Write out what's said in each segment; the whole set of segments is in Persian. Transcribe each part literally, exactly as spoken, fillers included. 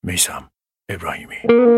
میثم ابراهیمی.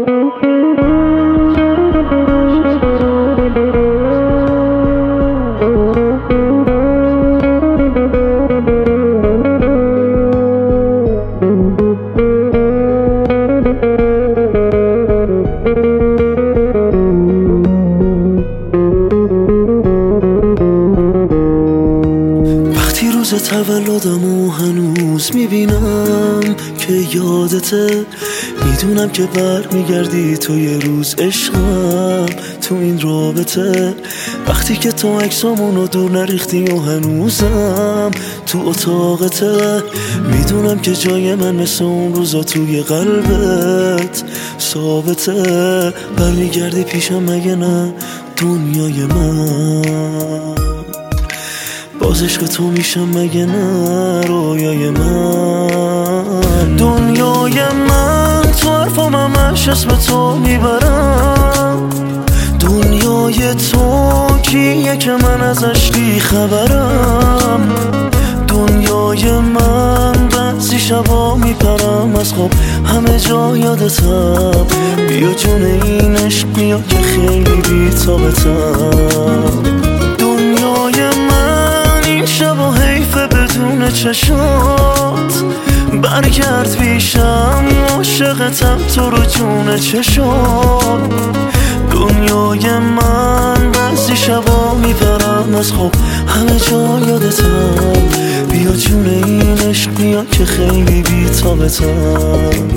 وقتی روز تولدمو هنوز میبینم که یادته، میدونم که بر میگردی تو یه روز عشقم تو این رابطه. وقتی که تو عکسامونو دور نریختی و هنوزم تو اتاقته، میدونم که جای من مثل اون روزا توی قلبت ثابته. برمیگردی پیشم مگه نه دنیای من؟ باز عشق تو میشم مگه نه رویای من؟ دنیای من تو حرفام همش اسم تو میبرم. دنیای تو کیه که من ازش بی خبرم؟ دنیای من بعضی شبا میپرم از خواب همه جا یادتم. بیا جون این عشق بیا که خیلی بی طاقتم. دنیای من این شبا حیفه بدون چشات، برگرد پیشم عاشقتم تو رو جون چشات. دنیای من بعضی شبا میپرم از خواب همه جا یادتم. بیا جون این عشق بیا که خیلی بی طاقتم.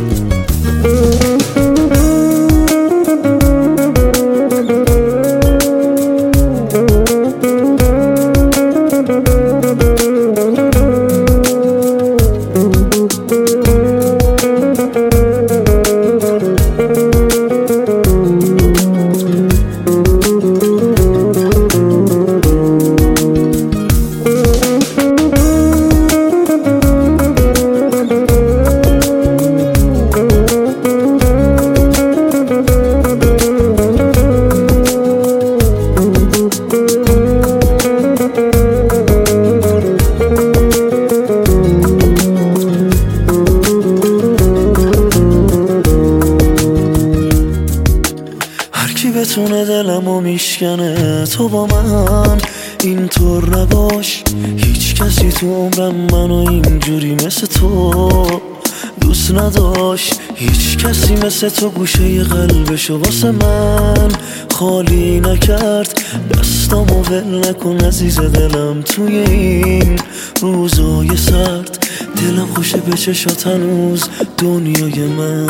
کی بتونه دلمو میشکنه تو با من اینطور نباش. هیچ کسی تو عمرم منو اینجوری مثل تو دوست نداشت. هیچ کسی مثل تو گوشه قلبشو واسه من خالی نکرد. دستامو ول نکن عزیز دلم توی این روزای سرد. دلم خوشه به چشات هنوز دنیای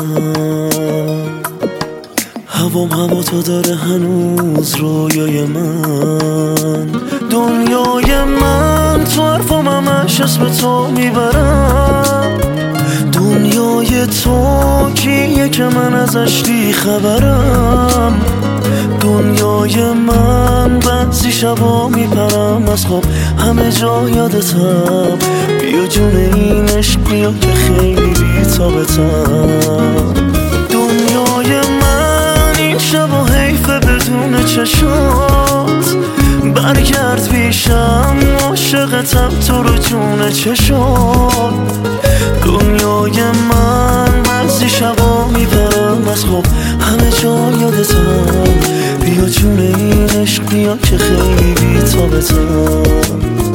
من. هوام هوا تو داره هنوز رویای من. دنیای من تو حرفام همش اسم تو میبرم. دنیای تو کیه که من ازش بی خبرم؟ دنیای من بعضی شبا میپرم از خواب همه جا یادتم. بیا جون این عشق بیا که خیلی بی طاقتم. دنیای من این شبا حیفه بدون چشات، برگرد پیشم عاشقتم تو رو جون چشات. دنیای من بعضی شبا میپرم از خواب همه جا یادتم. بیا جون این عشق بیا که خیلی بی طاقتم.